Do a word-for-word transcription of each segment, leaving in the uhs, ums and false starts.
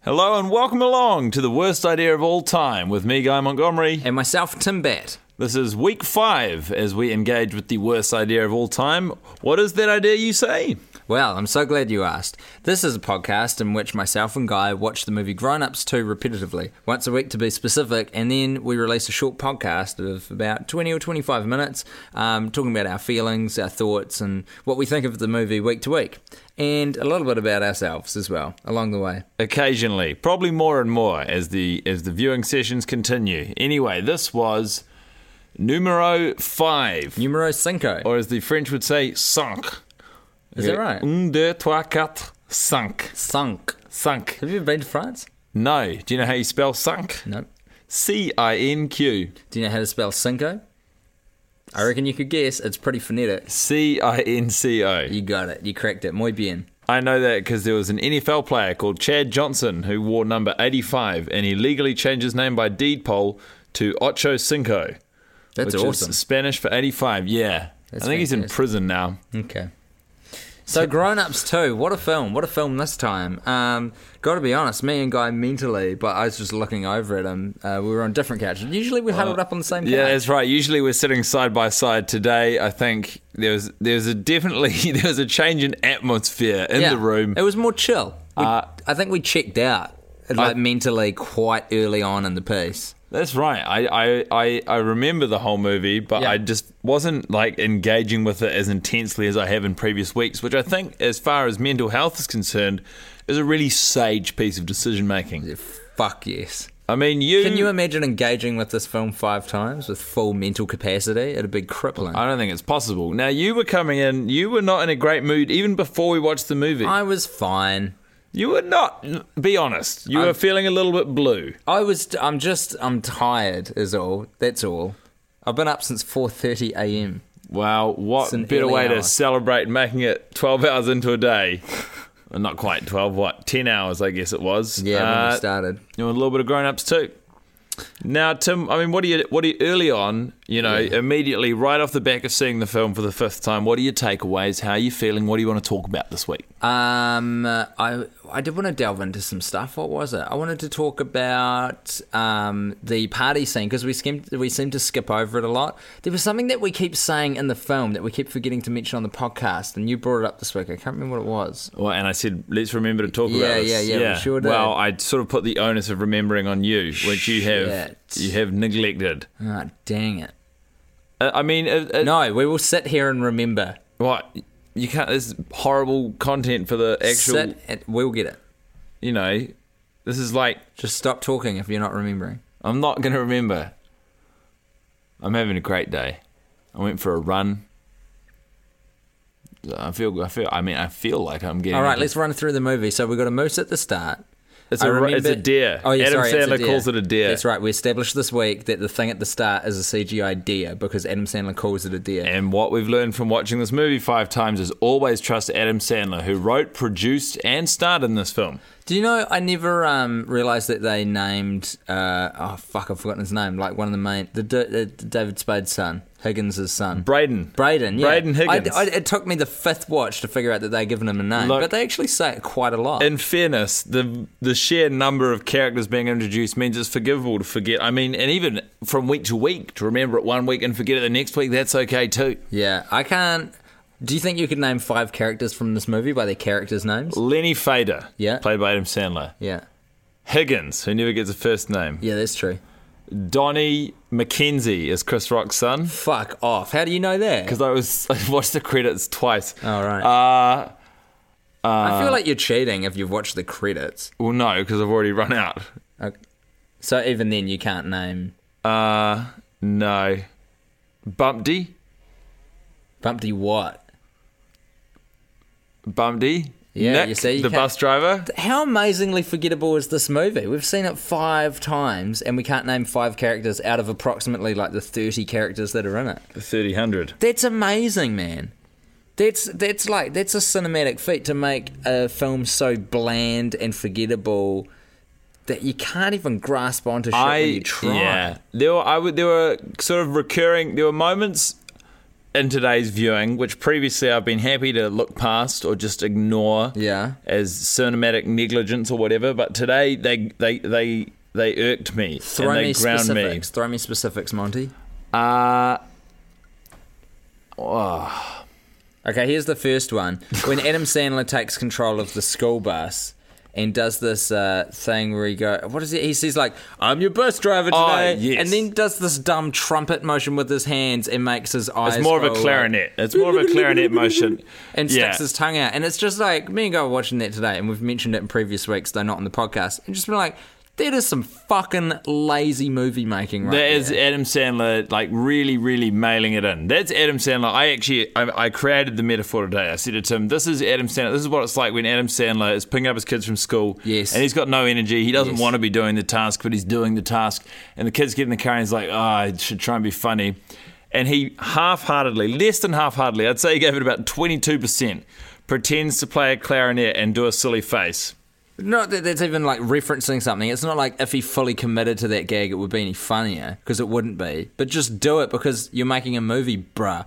Hello and welcome along to the worst idea of all time with me, Guy Montgomery. And myself, Tim Batt. This is week five as we engage with the worst idea of all time. What is that idea you say? Well, I'm so glad you asked. This is a podcast in which myself and Guy watch the movie Grown Ups two repetitively, once a week to be specific, and then we release a short podcast of about twenty or twenty-five minutes, um, talking about our feelings, our thoughts, and what we think of the movie week to week. And a little bit about ourselves as well, along the way. Occasionally, probably more and more as the as the viewing sessions continue. Anyway, this was numero five. Numero cinco. Or as the French would say, cinq. Is that right? Un, deux, trois, quatre, cinq. Cinq. Cinq. Have you ever been to France? No. Do you know how you spell cinq? No. C I N Q. Do you know how to spell cinco? I reckon you could guess. It's pretty phonetic. C I N C O. You got it. You cracked it. Muy bien. I know that because there was an N F L player called Chad Johnson who wore number eighty-five, and he legally changed his name by deed poll to Ocho Cinco. That's which awesome. Is Spanish for eighty-five, yeah. That's I think he's in fantastic. prison now. Okay. So Grown Ups two, what a film. What a film this time. Um, got to be honest, me and Guy mentally, but I was just looking over at him. Uh, we were on different couches. Usually we're huddled up on the same couch. Yeah, that's right. Usually we're sitting side by side. Today, I think there was there was a definitely there was a change in atmosphere in Yeah, the room. It was more chill. We, Uh, I think we checked out, like I- mentally, quite early on in the piece. That's right. I, I, I, I remember the whole movie, but Yeah. I just wasn't like engaging with it as intensely as I have in previous weeks, which I think, as far as mental health is concerned, is a really sage piece of decision making. Fuck yes. I mean, you. Can you imagine engaging with this film five times with full mental capacity? It'd be crippling. I don't think it's possible. Now, you were coming in, you were not in a great mood even before we watched the movie. I was fine. You were not. Be honest. You I'm- were feeling a little bit blue. I was. I'm just. I'm tired. Is all. That's all. I've been up since four thirty a.m. Wow, what It's an better early way to hour. celebrate making it twelve hours into a day? Well, not quite twelve, what? ten hours, I guess it was. Yeah, when Uh, we started. You know, a little bit of grown ups too. Now, Tim, I mean, what do you, what do you, early on, you know, Yeah. immediately right off the back of seeing the film for the fifth time, what are your takeaways? How are you feeling? What do you want to talk about this week? Um, I I did want to delve into some stuff. What was it? I wanted to talk about um the party scene because we seem we seem to skip over it a lot. There was something that we keep saying in the film that we keep forgetting to mention on the podcast, and you brought it up this week. I can't remember what it was. Well, and I said, let's remember to talk Yeah, about this. yeah, yeah, we sure did. Well, I sort of put the onus of remembering on you, which you have Shit. you have neglected. Ah, dang it! Uh, I mean, uh, uh, No, we will sit here and remember. what? You can't. This is horrible content for the actual. Sit and we'll get it. You know, this is like Just stop talking if you're not remembering. I'm not going to remember. I'm having a great day. I went for a run. I feel. I feel. I mean, I feel like I'm getting. All right, let's run through the movie. So we got a moose at the start. It's I a. remember- It's a deer. Oh, yeah, Adam sorry, it's a Sandler deer. calls it a deer. That's right. We established this week that the thing at the start is a C G I deer because Adam Sandler calls it a deer. And what we've learned from watching this movie five times is always trust Adam Sandler, who wrote, produced, and starred in this film. Do you know, I never um, realised that they named, uh, oh fuck, I've forgotten his name, like one of the main, the, D- the David Spade's son, Higgins' son. Braden. Braden, yeah. Braden Higgins. I, I, it took me the fifth watch to figure out that they'd given him a name, Look, but they actually say it quite a lot. In fairness, the the sheer number of characters being introduced means it's forgivable to forget. I mean, and even from week to week, to remember it one week and forget it the next week, that's okay too. Yeah, I can't. Do you think you could name five characters from this movie by their characters' names? Lenny Fader, Yeah. played by Adam Sandler. Yeah. Higgins, who never gets a first name. Yeah, that's true. Donnie McKenzie is Chris Rock's son. Fuck off. How do you know that? Because I was I watched the credits twice. Oh, right. Uh, I feel like you're cheating if you've watched the credits. well, no, because I've already run out. Okay. So even then, you can't name Uh, no. Bumpty? Bumpty what? Bumpty? Yeah, Nick, you see, you the can't- bus driver? How amazingly forgettable is this movie? We've seen it five times, and we can't name five characters out of approximately like the thirty characters that are in it. The thirty hundred. That's amazing, man. That's that's like that's a cinematic feat to make a film so bland and forgettable that you can't even grasp onto shit I when you try. yeah. There were I would there were sort of recurring there were moments in today's viewing, which previously I've been happy to look past or just ignore Yeah. as cinematic negligence or whatever, but today they they they, they irked me Throw and they me ground specifics. Throw me specifics, Monty. me. Uh, oh. Okay, here's the first one. When Adam Sandler takes control of the school bus and does this uh, thing where he go, what is it? He says like, "I'm your bus driver today," Oh, yes. and then does this dumb trumpet motion with his hands and makes his eyes. It's more of a go clarinet. It's more of a clarinet motion. and yeah. sticks his tongue out, and it's just like me and Guy were watching that today, and we've mentioned it in previous weeks, though not on the podcast, and just been like, that is some fucking lazy movie making right That there. is Adam Sandler, like, really, really mailing it in. That's Adam Sandler. I actually, I, I created the metaphor today. I said to Tim, this is Adam Sandler. This is what it's like when Adam Sandler is picking up his kids from school. Yes. And he's got no energy. He doesn't Yes. want to be doing the task, but he's doing the task. And the kids get in the car and he's like, oh, I should try and be funny. And he half-heartedly, less than half-heartedly, I'd say he gave it about twenty-two percent, pretends to play a clarinet and do a silly face. Not that that's even like referencing something. It's not like if he fully committed to that gag, it would be any funnier, because it wouldn't be. But just do it because you're making a movie, bruh.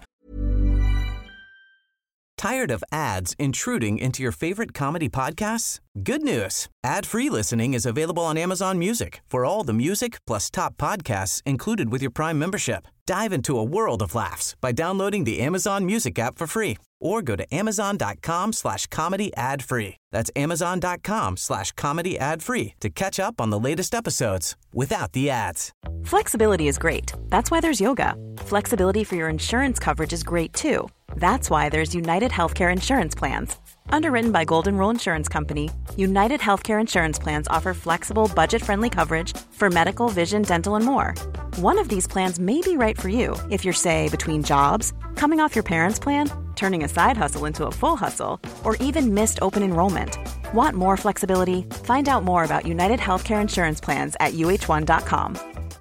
Tired of ads intruding into your favorite comedy podcasts? Good news. Ad-free listening is available on Amazon Music for all the music plus top podcasts included with your Prime membership. Dive into a world of laughs by downloading the Amazon Music app for free or go to amazon.com slash comedy ad free. That's amazon.com slash comedy ad free to catch up on the latest episodes without the ads. Flexibility is great. That's why there's yoga. Flexibility for your insurance coverage is great too. That's why there's United Healthcare Insurance Plans. Underwritten by Golden Rule Insurance Company, United Healthcare Insurance Plans offer flexible, budget-friendly coverage for medical, vision, dental, and more. One of these plans may be right for you if you're, say, between jobs, coming off your parents' plan, turning a side hustle into a full hustle, or even missed open enrollment. Want more flexibility? Find out more about United Healthcare Insurance Plans at U H one dot com.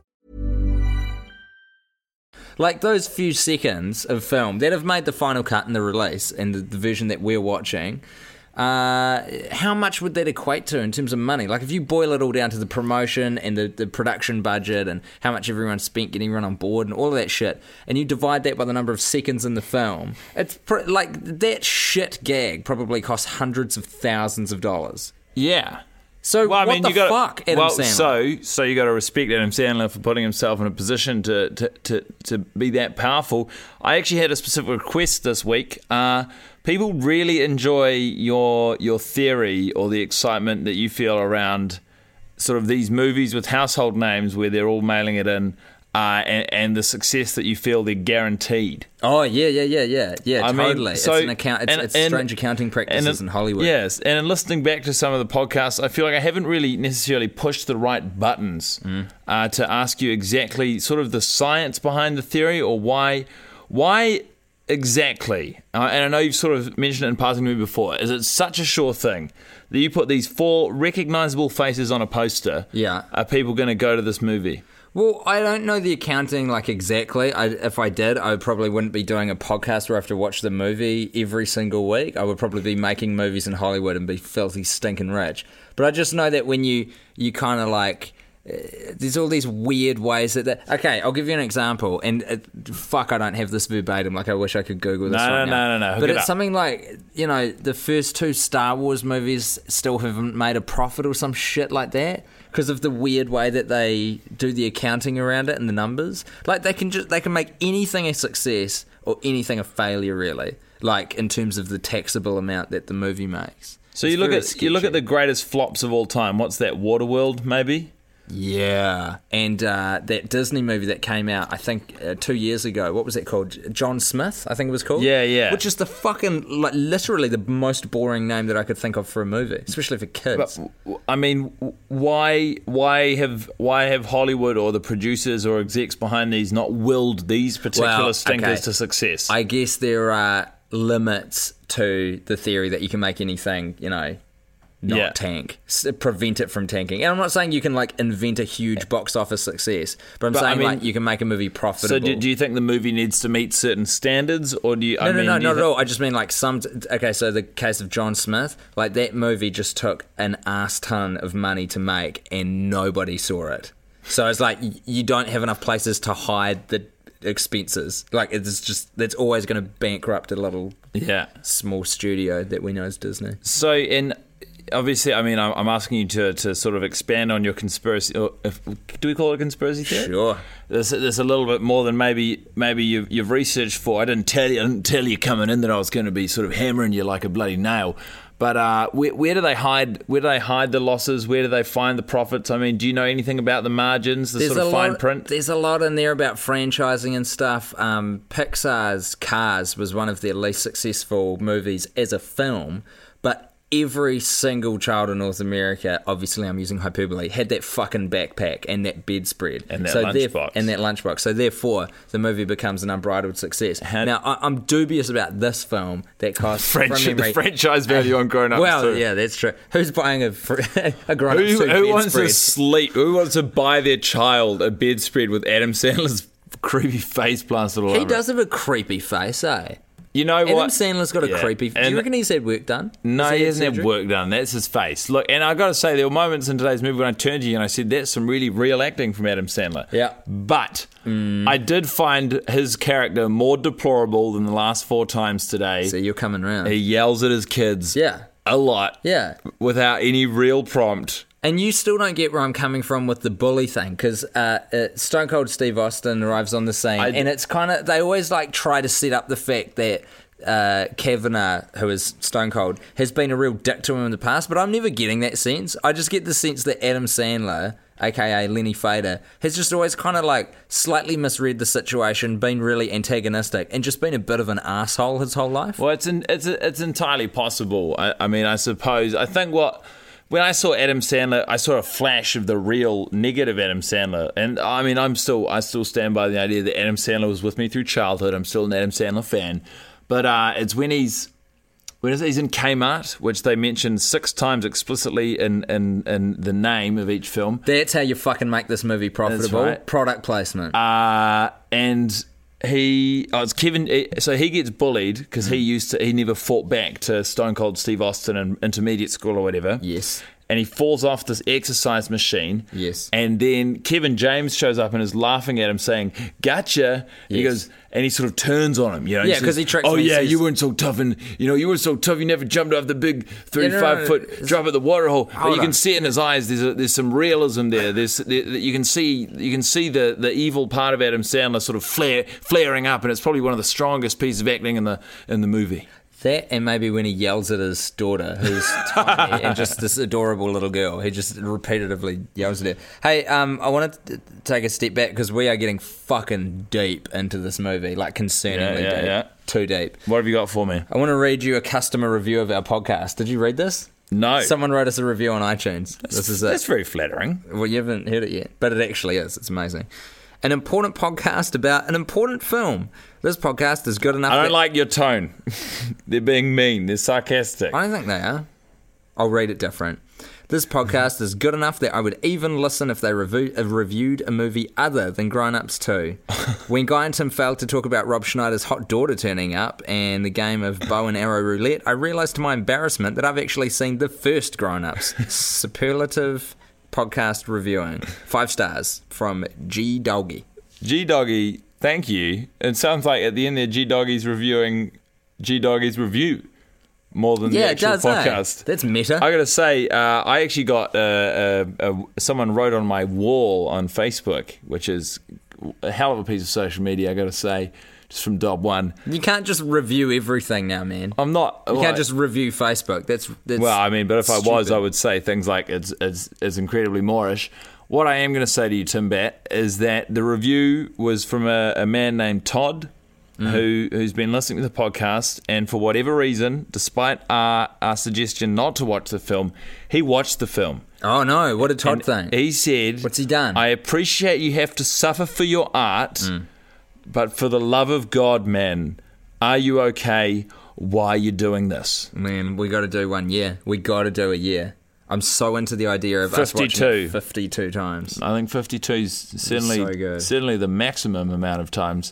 Like those few seconds of film that have made the final cut and the release and the, the version that we're watching, uh, how much would that equate to in terms of money? Like if you boil it all down to the promotion and the, the production budget and how much everyone spent getting everyone on board and all of that shit, and you divide that by the number of seconds in the film, it's pr- like that shit gag probably costs hundreds of thousands of dollars. Yeah. So Well, I what mean, the you gotta, fuck, Adam well, Sandler? So, so you got to respect Adam Sandler for putting himself in a position to, to, to, to be that powerful. I actually had a specific request this week. Uh, people really enjoy your your theory or the excitement that you feel around sort of these movies with household names where they're all mailing it in, uh, and, and the success that you feel they're guaranteed. Oh yeah, yeah, yeah, yeah, yeah. I mean, totally. so- it's an account. It's, and- it's and- strange accounting practices And in Hollywood. Yes, and in listening back to some of the podcasts, I feel like I haven't really necessarily pushed the right buttons Mm. uh, to ask you exactly sort of the science behind the theory or why, why exactly. Uh, and I know you've sort of mentioned it in passing to me before. Is it such a sure thing that you put these four recognizable faces on a poster? Yeah. Are people going to go to this movie? Well, I don't know the accounting like exactly. I, if I did, I probably wouldn't be doing a podcast where I have to watch the movie every single week. I would probably be making movies in Hollywood and be filthy stinking rich. But I just know that when you you kind of like, uh, there's all these weird ways that. that okay, I'll give you an example. And uh, fuck, I don't have this verbatim. Like I wish I could Google this. No, right no, now. no, no, no. Hook But it it's up. something like, you know, the first two Star Wars movies still haven't made a profit or some shit like that. Because of the weird way that they do the accounting around it and the numbers, like they can just they can make anything a success or anything a failure, really. Like in terms of the taxable amount that the movie makes. So It's you look very at you look at the sketchy. greatest flops of all time. What's that? Waterworld, maybe. Yeah, and uh, that Disney movie that came out, I think, uh, two years ago. What was it called? John Smith, I think it was called. Yeah, yeah. Which is the fucking, like, literally the most boring name that I could think of for a movie, especially for kids. But, w- I mean, w- why why have why have Hollywood or the producers or execs behind these not willed these particular Well, stinkers okay. to success? I guess there are limits to the theory that you can make anything, you know, not Yeah. tank, S- prevent it from tanking. And I'm not saying you can like invent a huge box office success, but I'm But, I saying mean- like you can make a movie profitable. so do, do you think the movie needs to meet certain standards, or do you? I No, no, mean, no, do you not at thi- all. I just mean like some. Okay, so the case of John Smith, like that movie just took an ass ton of money to make, and nobody saw it. So it's like y- you don't have enough places to hide the expenses. Like, it's just, that's always going to bankrupt a little Yeah. small studio that we know as Disney. So, in obviously, I mean, I'm I'm asking you to, to sort of expand on your conspiracy. Or if, do we call it a conspiracy theory? Sure. There's, there's a little bit more than maybe maybe you've, you've researched for. I didn't tell you. I didn't tell you coming in that I was going to be sort of hammering you like a bloody nail. But uh, where, where do they hide? Where do they hide the losses? Where do they find the profits? I mean, do you know anything about the margins, the There's sort of a fine lot, print? There's a lot in there about franchising and stuff. Um, Pixar's Cars was one of their least successful movies as a film, but every single child in North America, obviously I'm using hyperbole, had that fucking backpack and that bedspread. And that so lunchbox. And that lunchbox. So therefore, the movie becomes an unbridled success. How- now, I, I'm dubious about this film that costs, French, from memory, the franchise value on Grown Ups well, too. yeah, that's true. Who's buying a, fr- a grown-up Who, suit who wants to bedspread? sleep? Who wants to buy their child a bedspread with Adam Sandler's creepy face plastered all over He it? does have a creepy face, eh? You know Adam what? Sandler's got a Yeah. creepy... Do And- you reckon he's had work done? No, Has he had hasn't had surgery? work done. That's his face. Look, and I got to say, there were moments in today's movie when I turned to you and I said, that's some really real acting from Adam Sandler. Yeah. But I did find his character more deplorable than the last four times today. So you're coming round. He yells at his kids Yeah. a lot Yeah. without any real prompt. And you still don't get where I'm coming from with the bully thing, because uh, uh, Stone Cold Steve Austin arrives on the scene, I- and it's kind of, they always like try to set up the fact that uh, Kavanagh, who is Stone Cold, has been a real dick to him in the past, but I'm never getting that sense. I just get the sense that Adam Sandler, aka Lenny Fader, has just always kind of like slightly misread the situation, been really antagonistic, and just been a bit of an asshole his whole life. Well, it's in, it's it's entirely possible. I, I mean, I suppose. I think what when I saw Adam Sandler, I saw a flash of the real negative Adam Sandler, and I mean, I'm still I still stand by the idea that Adam Sandler was with me through childhood. I'm still an Adam Sandler fan, but uh, it's when he's when he's in Kmart, which they mention six times explicitly in, in, in the name of each film. That's how you fucking make this movie profitable. right. Product placement. Uh, and he, oh, it's Kevin. So he gets bullied because he used to. He never fought back to Stone Cold Steve Austin in intermediate school or whatever. Yes. And he falls off this exercise machine. Yes. And then Kevin James shows up and is laughing at him, saying, "Gotcha." He Yes. goes, and he sort of turns on him. You know, Yeah, says, 'cause he tricks Oh him, he yeah, says- you weren't so tough, and you know, you were so tough. You never jumped off the big thirty-five no, no, foot it's- drop at the water hole. But Hold you can on. see it in his eyes. There's a, there's some realism there. There's there, you can see you can see the, the evil part of Adam Sandler sort of flare flaring up, and it's probably one of the strongest pieces of acting in the in the movie. That, and maybe when he yells at his daughter, who's tiny and just this adorable little girl, he just repeatedly yells at her. Hey, um, I want to take a step back because we are getting fucking deep into this movie, like concerningly Yeah, yeah, deep, yeah. too deep. What have you got for me? I want to read you a customer review of our podcast. Did you read this? No. Someone wrote us a review on iTunes. This is it. That's very flattering. Well, you haven't heard it yet, but it actually is. It's amazing. An important podcast about an important film. This podcast is good enough. I don't that- like your tone. They're being mean. They're sarcastic. I don't think they are. I'll read it different. This podcast is good enough that I would even listen if they review, uh, reviewed a movie other than Grown Ups two. When Guy and Tim failed to talk about Rob Schneider's hot daughter turning up and the game of bow and arrow roulette, I realised to my embarrassment that I've actually seen the first Grown Ups. Superlative podcast reviewing. Five stars from G Doggy. G Doggy, thank you. It sounds like at the end there, G Doggy's reviewing G Doggy's review more than Yeah, the it actual does. eh? podcast. That's meta. I gotta say, uh, I actually got uh, uh, uh, someone wrote on my wall on Facebook, which is a hell of a piece of social media. I gotta say, just from Dob One. You can't just review everything now, man. I'm not. You like- can't just review Facebook. That's, that's Well, I mean, but if I was, stupid. I would say things like it's it's, it's incredibly Moorish. What I am going to say to you, Tim Bat, is that the review was from a, a man named Todd, Mm. who who's been listening to the podcast, and for whatever reason, despite our our suggestion not to watch the film, he watched the film. Oh no! What did Todd And think? He said, What's he done? I appreciate you have to suffer for your art, but for the love of God, man, are you okay? Why are you doing this? Man, we got to do one year. We got to do a year. I'm so into the idea of us watching fifty-two. it fifty-two times. I think fifty-two is certainly So good. certainly the maximum amount of times.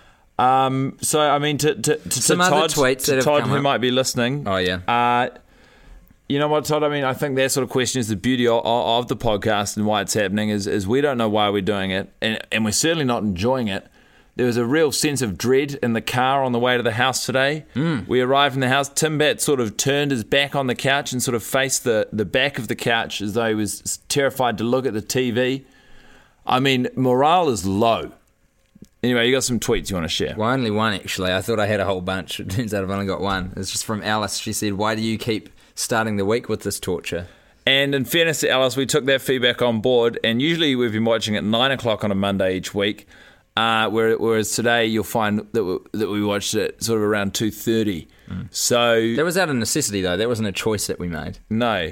Um, so I mean, to to, to, Some to other Todd, tweets that to have Todd come who up. might be listening. Oh, yeah. Uh, you know what, Todd? I mean, I think that sort of question is the beauty of, of the podcast and why it's happening is is we don't know why we're doing it, and and we're certainly not enjoying it. There was a real sense of dread in the car on the way to the house today. Mm. We arrived in the house. Tim Batt sort of turned his back on the couch and sort of faced the, the back of the couch as though he was terrified to look at the T V. I mean, morale is low. Anyway, you got some tweets you want to share? Well, only one, actually. I thought I had a whole bunch. It turns out I've only got one. It's just from Alice. She said, why do you keep starting the week with this torture? And in fairness to Alice, we took that feedback on board, and usually we've been watching at nine o'clock on a Monday each week, uh, whereas today you'll find that we, that we watched it sort of around two thirty. Mm. So that was out of necessity, though. That wasn't a choice that we made. No.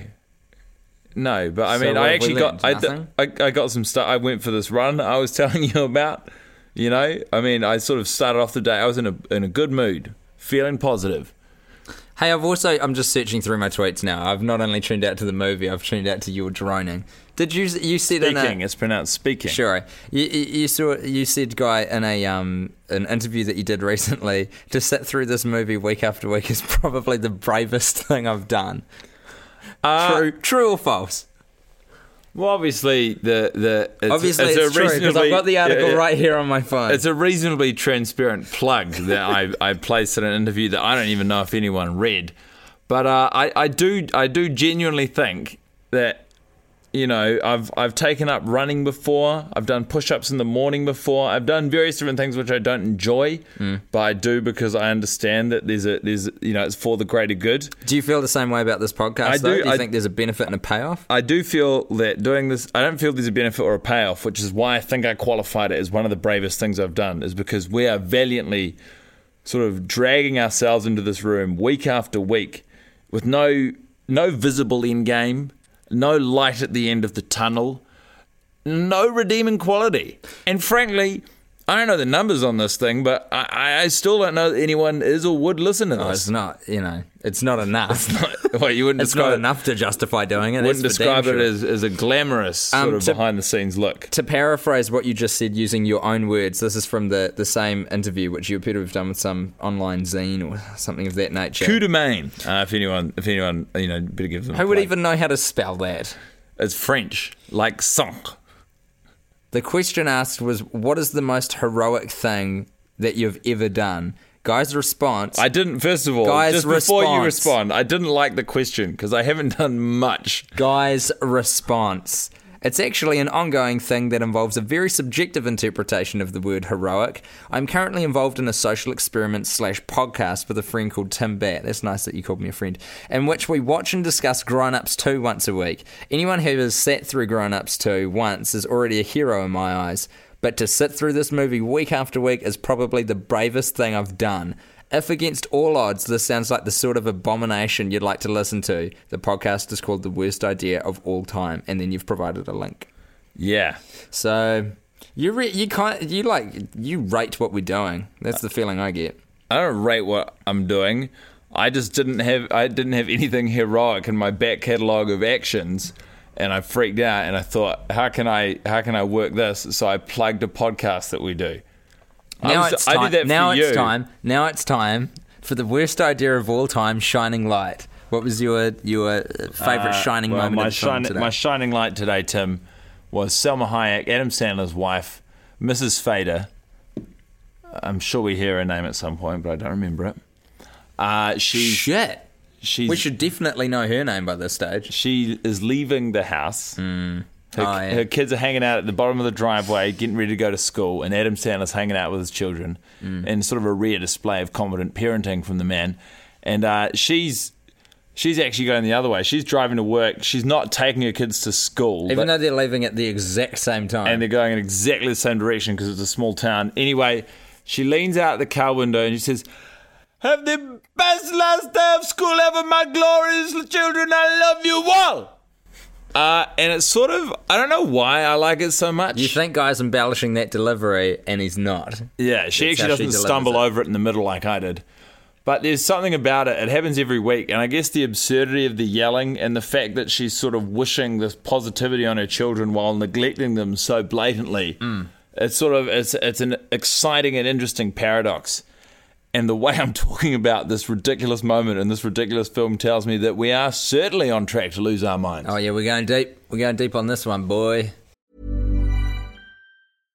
No, but I so mean, I actually got I, th- I, I got some stuff. I went for this run I was telling you about. You know, I mean, I sort of started off the day. I was in a in a good mood, feeling positive. Hey, I've also I'm just searching through my tweets now. I've not only tuned out to the movie, I've tuned out to your droning. Did you you said speaking? In a, it's pronounced speaking. Sure. You, you, you saw you said, Guy, in a um an interview that you did recently, to sit through this movie week after week is probably the bravest thing I've done. Uh, true, true or false? Well, obviously, the the it's, obviously it's, it's a true because I've got the article yeah, right here on my phone. It's a reasonably transparent plug that I I placed in an interview that I don't even know if anyone read, but uh, I I do I do genuinely think that, you know, I've I've taken up running before. I've done push-ups in the morning before. I've done various different things which I don't enjoy, mm. but I do because I understand that there's a there's you know it's for the greater good. Do you feel the same way about this podcast? I though? do. Do you I, think there's a benefit and a payoff? I do feel that doing this. I don't feel there's a benefit or a payoff, which is why I think I qualified it as one of the bravest things I've done. Is because we are valiantly sort of dragging ourselves into this room week after week with no no visible end game. No light at the end of the tunnel. No redeeming quality. And frankly, I don't know the numbers on this thing, but I, I still don't know that anyone is or would listen to this. Oh, it's not, you know, it's not enough. It's not, well, you wouldn't it's describe not it, enough to justify doing it. Wouldn't describe sure. it as, as a glamorous sort um, of to, behind-the-scenes look. To paraphrase what you just said using your own words, this is from the, the same interview, which you appear to have done with some online zine or something of that nature. Coup de main, uh, if anyone, if anyone, you know, better give them a Who would play. even know how to spell that? It's French, like cinq. The question asked was, what is the most heroic thing that you've ever done? Guy's response... I didn't, first of all, Guy's just before response, you respond, I didn't like the question because I haven't done much. Guy's response... It's actually an ongoing thing that involves a very subjective interpretation of the word heroic. I'm currently involved in a social experiment slash podcast with a friend called Tim Batt. That's nice that you called me a friend. In which we watch and discuss Grown Ups two once a week. Anyone who has sat through Grown Ups two once is already a hero in my eyes. But to sit through this movie week after week is probably the bravest thing I've done. If against all odds, this sounds like the sort of abomination you'd like to listen to, the podcast is called The Worst Idea of All Time, and then you've provided a link. Yeah. So you re- you kind you like you rate what we're doing. That's the feeling I get. I don't rate what I'm doing. I just didn't have I didn't have anything heroic in my back catalogue of actions, and I freaked out and I thought, how can I how can I work this? So I plugged a podcast that we do. Now was, it's I time. did that now for it's you. time. Now it's time for the worst idea of all time, Shining Light. What was your your favourite Uh, shining well, moment my of the film shining, today? My shining light today, Tim, was Selma Hayek, Adam Sandler's wife, Missus Fader. I'm sure we hear her name at some point, but I don't remember it. Uh, she's, Shit. She's, we should definitely know her name by this stage. She is leaving the house. Mm. Her, oh, yeah. her kids are hanging out at the bottom of the driveway, getting ready to go to school, and Adam Sandler's hanging out with his children, mm. and sort of a rare display of competent parenting from the man. And uh, she's she's actually going the other way. She's driving to work. She's not taking her kids to school, even but, though they're leaving at the exact same time, and they're going in exactly the same direction because it's a small town. Anyway, she leans out the car window and she says, "Have the best last day of school ever, my glorious children. I love you all." Uh, and it's sort of, I don't know why I like it so much. you think Guy's embellishing that delivery, and he's not. Yeah, she That's actually how she doesn't stumble delivers it. over it in the middle like I did. But there's something about it. It happens every week. And I guess the absurdity of the yelling and the fact that she's sort of wishing this positivity on her children while neglecting them so blatantly. Mm. It's sort of, it's, it's an exciting and interesting paradox. And the way I'm talking about this ridiculous moment in this ridiculous film tells me that we are certainly on track to lose our minds. Oh yeah, we're going deep. We're going deep on this one, boy.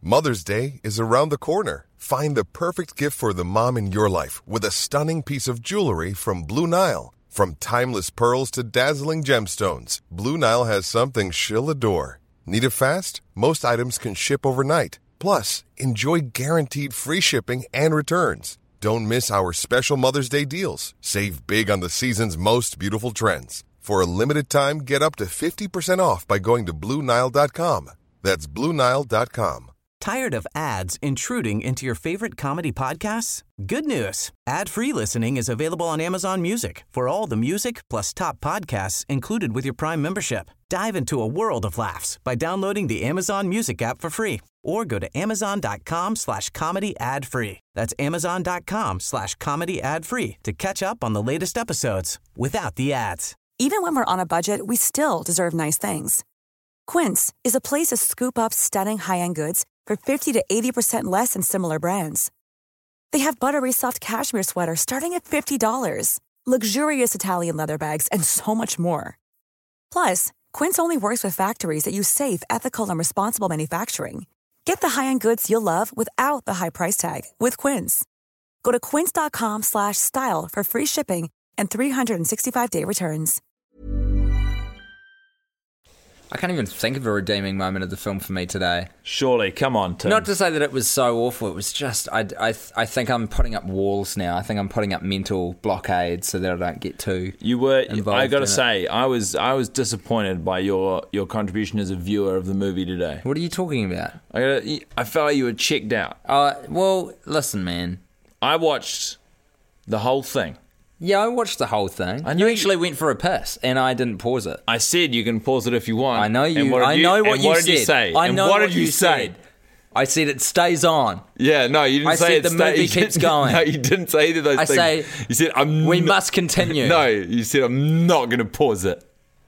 Mother's Day is around the corner. Find the perfect gift for the mom in your life with a stunning piece of jewelry from Blue Nile. From timeless pearls to dazzling gemstones, Blue Nile has something she'll adore. Need it fast? Most items can ship overnight. Plus, enjoy guaranteed free shipping and returns. Don't miss our special Mother's Day deals. Save big on the season's most beautiful trends. For a limited time, get up to fifty percent off by going to Blue Nile dot com. That's Blue Nile dot com. Tired of ads intruding into your favorite comedy podcasts? Good news. Ad-free listening is available on Amazon Music for all the music plus top podcasts included with your Prime membership. Dive into a world of laughs by downloading the Amazon Music app for free or go to amazon.com slash comedy ad free. That's amazon.com slash comedy ad free to catch up on the latest episodes without the ads. Even when we're on a budget, we still deserve nice things. Quince is a place to scoop up stunning high-end goods for fifty to eighty percent less than similar brands. They have buttery soft cashmere sweaters starting at fifty dollars, luxurious Italian leather bags, and so much more. Plus, Quince only works with factories that use safe, ethical, and responsible manufacturing. Get the high-end goods you'll love without the high price tag with Quince. Go to quince.com slash style for free shipping and three sixty-five day returns. I can't even think of a redeeming moment of the film for me today. Surely, come on, Tim. Not to say that it was so awful. It was just, I, I, I think I'm putting up walls now. I think I'm putting up mental blockades so that I don't get too You were. involved I got to in say, I was. I was disappointed by your your contribution as a viewer of the movie today. What are you talking about? I gotta, I felt like you were checked out. Uh, well, listen, man. I watched the whole thing. Yeah, I watched the whole thing. I know you you- actually went for a piss, and I didn't pause it. I said you can pause it if you want. I know you. And what did I you- know what and you what said. did you say? I And know what what did you say? said. I said it stays on. Yeah, no, you didn't I say said it the sta- movie you keeps didn't- going. No, you didn't say either of those I things. say, you said I'm. we not- must continue. No, you said I'm not going to pause it.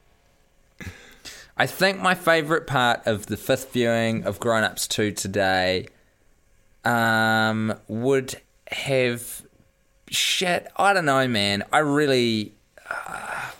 I think my favourite part of the fifth viewing of Grown Ups two today um, would have shit. I don't know, man. I really. Uh,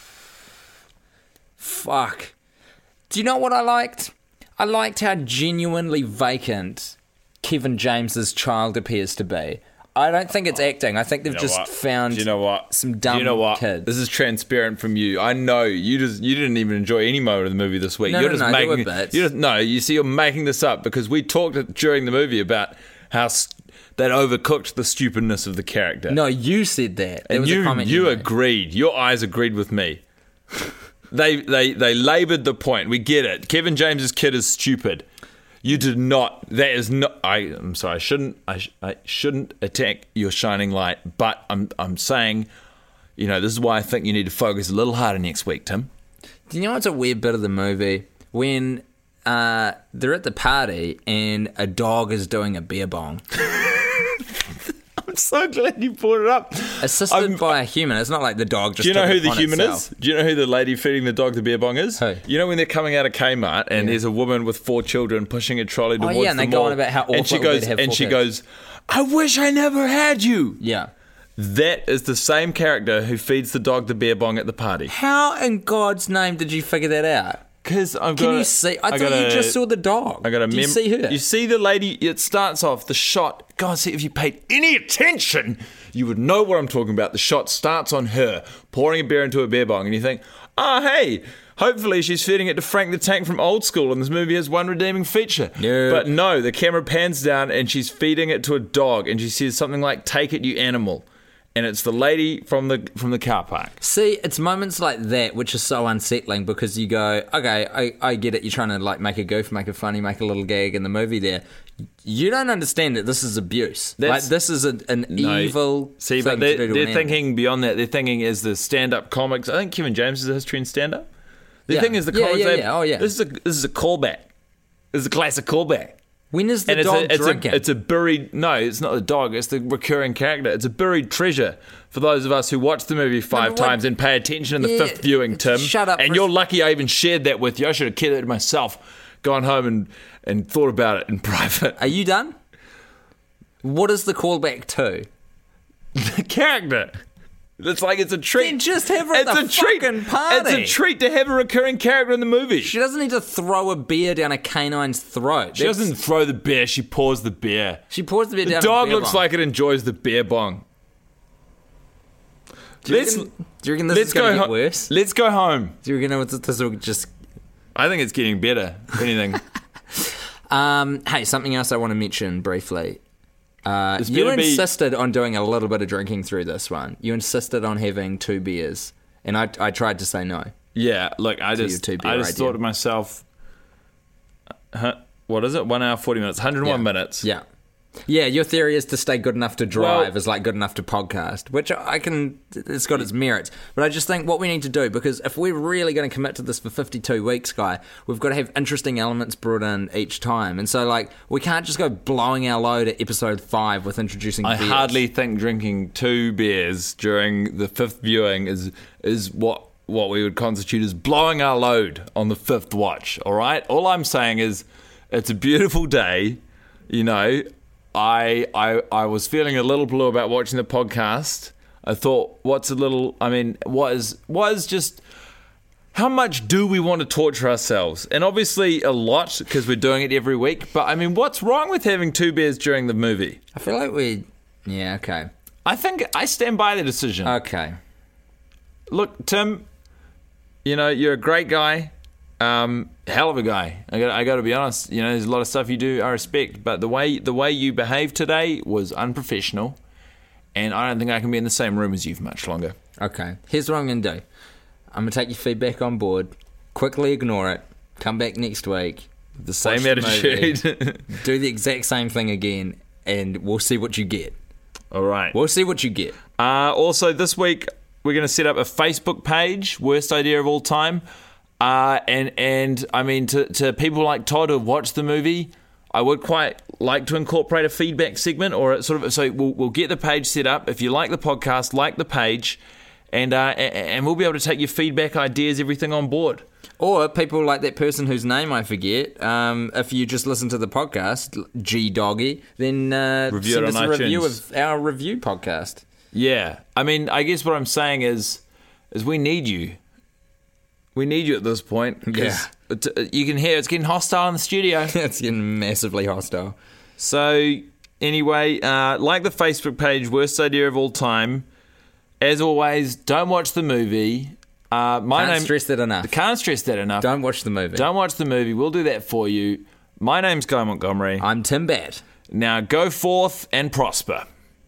fuck. Do you know what I liked? I liked how genuinely vacant Kevin James's child appears to be. I don't think it's acting. I think they've You know just what? found Do you know what? some Do dumb you know what? kids. This is transparent from you. I know you just you didn't even enjoy any moment of the movie this week. No, you're no, just no, there making were bits. you just no. You see, you're making this up because we talked during the movie about how st- that overcooked the stupidness of the character. No, you said that. There and was you a comment you made. agreed. Your eyes agreed with me. they they they laboured the point. We get it. Kevin James's kid is stupid. You did not. That is not. I, I'm sorry. I shouldn't. I, sh- I shouldn't attack your shining light. But I'm. I'm saying, you know, this is why I think you need to focus a little harder next week, Tim. Do you know what's a weird bit of the movie? When uh, they're at the party and a dog is doing a beer bong. I'm so glad you brought it up. Assisted I'm- by a human. It's not like the dog just Do you know took who it the upon human itself. is? Do you know who the lady feeding the dog the beer bong is? Who? You know when they're coming out of Kmart and there's a woman with four children pushing a trolley towards Oh, yeah, and the they go mall, on about how and awful she it would be goes to have and four she kids. goes, I wish I never had you. Yeah. That is the same character who feeds the dog the beer bong at the party. How in God's name did you figure that out? Because I've Can got you a- see? I, thought got you a- just saw the dog. I got a Do you mem- see her? You see the lady. It starts off the shot. God, see if you paid any attention, you would know what I'm talking about. The shot starts on her pouring a beer into a beer bong, and you think, oh hey, hopefully she's feeding it to Frank the Tank from Old School, and this movie has one redeeming feature. No. But no, the camera pans down, and she's feeding it to a dog, and she says something like, "Take it, you animal." And it's the lady from the from the car park. See, it's moments like that which are so unsettling because you go, okay, I, I get it. You're trying to like make a goof, make a funny, make a little gag in the movie there. You don't understand that this is abuse. That's- like this is a, an No. evil See, thing but they're, to do to they're an animal. thinking beyond that. They're thinking is the stand-up comics. I think Kevin James has a history in stand-up. The Yeah. thing is the Yeah, comics. yeah, they- yeah. Oh, yeah. This is a this is a callback. This is a classic callback. When is the And it's dog a, it's drinking? a it's a buried. No, it's not the dog. It's the recurring character. It's a buried treasure for those of us who watch the movie five but what- times and pay attention in the Yeah, fifth viewing. Tim, shut up And for a you're s- lucky I even shared that with you. I should have kept it to myself. Gone home and and thought about it in private. Are you done? What is the callback to? The character. It's like it's a treat. Then just have her at it's the a treat. fucking party. It's a treat to have a recurring character in the movie. She doesn't need to throw a beer down a canine's throat. She doesn't throw the beer. She pours the beer. She pours the beer The down. dog a beer looks bong. like it enjoys the beer bong. Do you, Let's, reckon, do you reckon this let's is going to go get ho- worse? Let's go home. Do you reckon this will just... I think it's getting better, if anything. Um, hey, something else I want to mention briefly. Uh, It's you better be- insisted on doing a little bit of drinking through this one. You insisted on having two beers. And I, I tried to say no. Yeah, look, I To just, your two-beer I just idea. thought to myself, huh, what is it? One hour, forty minutes, one hundred one Yeah. minutes. Yeah. Yeah, your theory is to stay good enough to drive Well- is like good enough to podcast, which I can, it's got its merits. But I just think what we need to do, because if we're really going to commit to this for fifty-two weeks, Guy, we've got to have interesting elements brought in each time. And so, like, we can't just go blowing our load at episode five with introducing I beers. hardly think drinking two beers during the fifth viewing is is what what we would constitute as blowing our load on the fifth watch. All right. All I'm saying is, it's a beautiful day. You know, I I I was feeling a little blue about watching the podcast. I thought, what's a little? I mean, what is what is just. How much do we want to torture ourselves? And obviously a lot, because we're doing it every week. But I mean, what's wrong with having two beers during the movie? I feel like we, yeah, okay. I think I stand by the decision. Okay. Look, Tim, you know, you're a great guy. Um, hell of a guy. I got, I got to be honest. You know, there's a lot of stuff you do I respect, but the way the way you behaved today was unprofessional, and I don't think I can be in the same room as you for much longer. Okay. Here's what I'm going to do. I'm going to take your feedback on board, quickly ignore it, come back next week. The same watch the attitude. movie, do the exact same thing again, and we'll see what you get. All right. We'll see what you get. Uh, also, this week we're going to set up a Facebook page, Worst Idea of All Time. Uh, and, and I mean, to, to people like Todd who have watched the movie, I would quite like to incorporate a feedback segment or a sort of, so we'll, we'll get the page set up. If you like the podcast, like the page, and, uh, and we'll be able to take your feedback, ideas, everything on board. Or people like that person whose name I forget, um, if you just listen to the podcast, G Doggy, then uh, Review send it us on a review iTunes. of our review podcast. Yeah. I mean, I guess what I'm saying is, is we need you. We need you at this point. 'cause Yeah. it- you can hear it's getting hostile in the studio. It's getting massively hostile. So, anyway, uh, like the Facebook page, Worst Idea of All Time. As always, don't watch the movie. Uh, my Can't name, stress that enough. Can't stress that enough. Don't watch the movie. Don't watch the movie. We'll do that for you. My name's Guy Montgomery. I'm Tim Batt. Now go forth and prosper.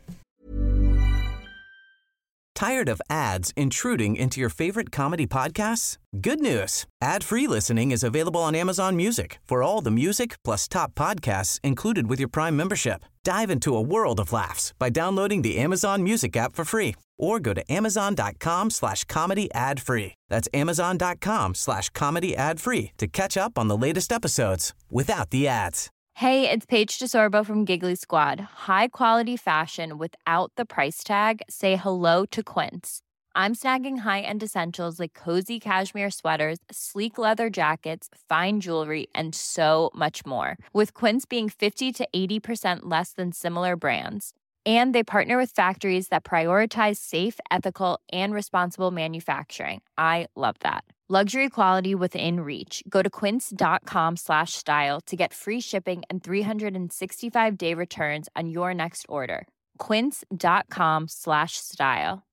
Tired of ads intruding into your favorite comedy podcasts? Good news. Ad-free listening is available on Amazon Music for all the music plus top podcasts included with your Prime membership. Dive into a world of laughs by downloading the Amazon Music app for free or go to amazon.com slash comedy ad free. That's amazon.com slash comedy ad free to catch up on the latest episodes without the ads. Hey, it's Paige DeSorbo from Giggly Squad. High quality fashion without the price tag. Say hello to Quince. I'm snagging high-end essentials like cozy cashmere sweaters, sleek leather jackets, fine jewelry, and so much more. With Quince being fifty to eighty percent less than similar brands. And they partner with factories that prioritize safe, ethical, and responsible manufacturing. I love that. Luxury quality within reach. Go to quince.com slash style to get free shipping and three sixty-five day returns on your next order. Quince.com slash style.